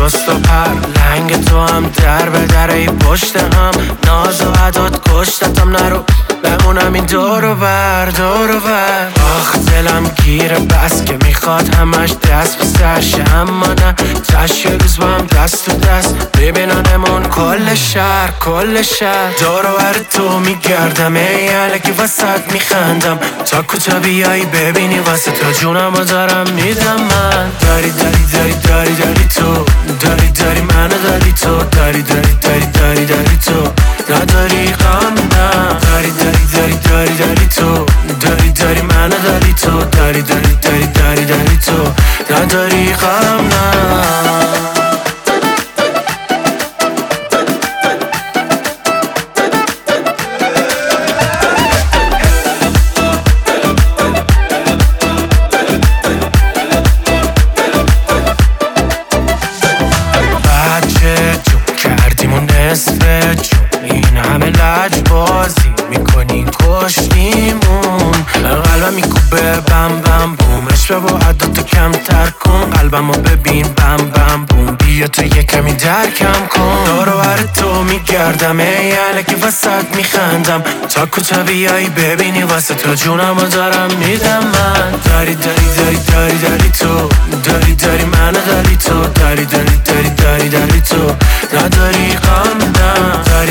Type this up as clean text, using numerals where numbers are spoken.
شست و پر لنگ تو هم در به در ای پشت هم ناز و عداد کشتتم نرو بمونم این دورو بر آخ دلم گیره بس که میخواد همش دست به سرشه اما نه تش یه روز با هم دست تو دست ببینانمون کل شهر دورو بر تو میگردم ای علکی وسط میخندم تا کجا بیایی ببینی واسه تو جونم و دارم میدم من داری تو داری منو داری تو داری تو نداری غم نه داری تو داری منو داری تو داری تو نداری غم نه این همه لج بازی میکنین کشتیمون قلبم میکوبه بم بم بوم عشق با عداتو کمتر کن قلبمو ببین بم بم بوم بیا تو یه کمی درکم کن دورو بر تو میگردم ای علکی وسط میخندم تا کجا بیایی ببینی واسه تو جونمو دارم میدم من داری تو داری منو داری تو داری تو نداری غم نه